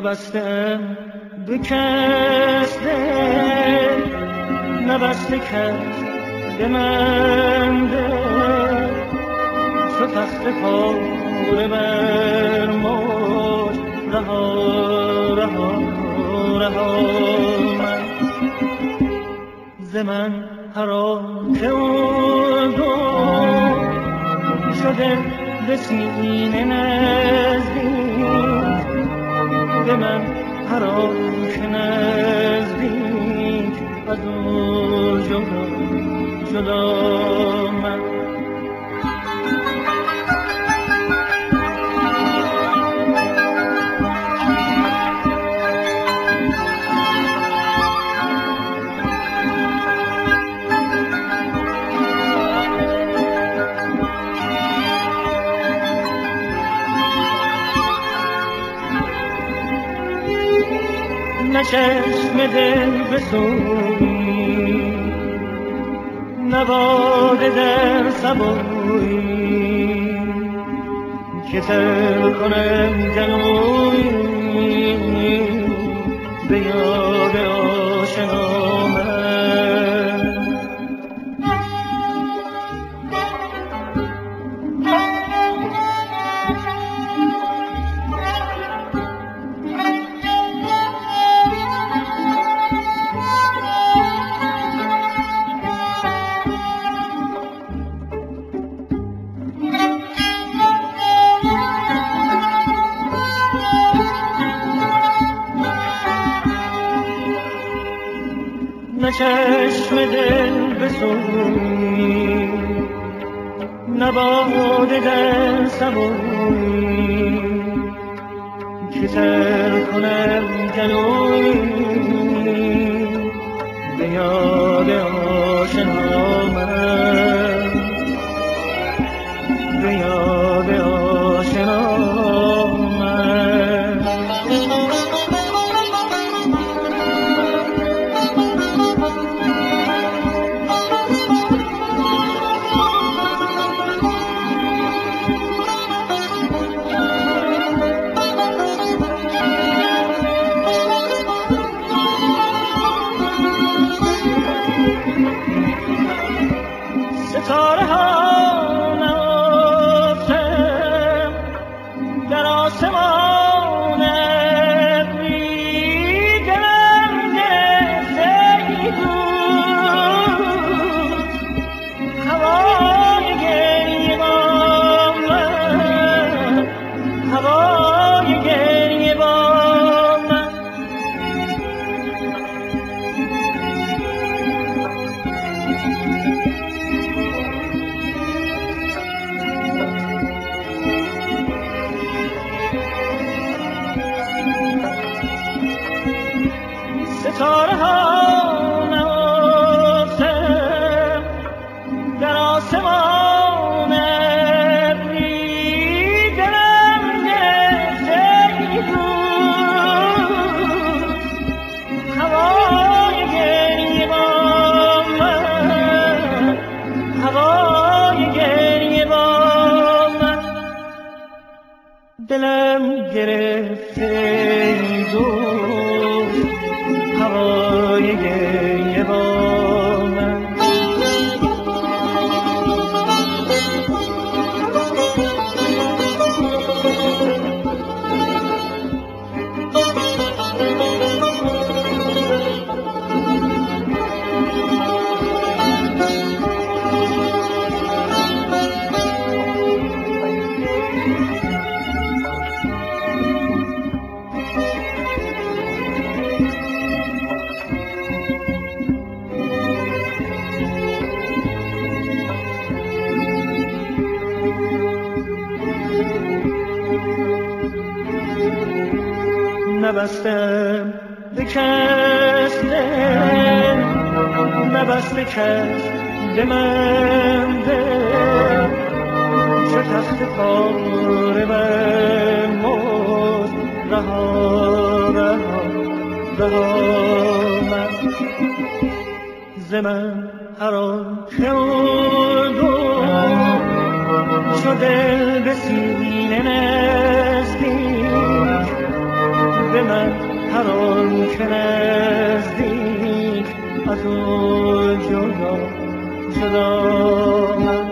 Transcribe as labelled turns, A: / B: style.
A: نبستم به کس دل، نبسته کس به من دل، چو تخت پاره بر موج رها رها رها من ز من هر آن که شده به سینه نزدیک، به من هر آن که نزدیک از او جدا جدا من نه چشم دل بسوی، نه باده در سبوی که تر کنم جنوی به یاد آشنا من نه چشم دل بسوی، نه باده در سبوی که تر کنم جلوی به یاد آشنا من به یاد آشنا من ستاره ها نهفتم در آسمان ابری، دلم گرفته بود هوای گریه با من، هوای گریه با من ستاره ها نهفتم در آسمان ابری، دلم گرفته بود هوای گریه با من، هوای گریه با من دلم گرفته بود هوای گریه با من نبستم به کس دل، نبسته کس به من دل، چه تخت پاره بر موج رها رها رها من ز من هر آن که چو دل به سینه نزدیک، به من هر آن که نزدیک از او جدا شدم.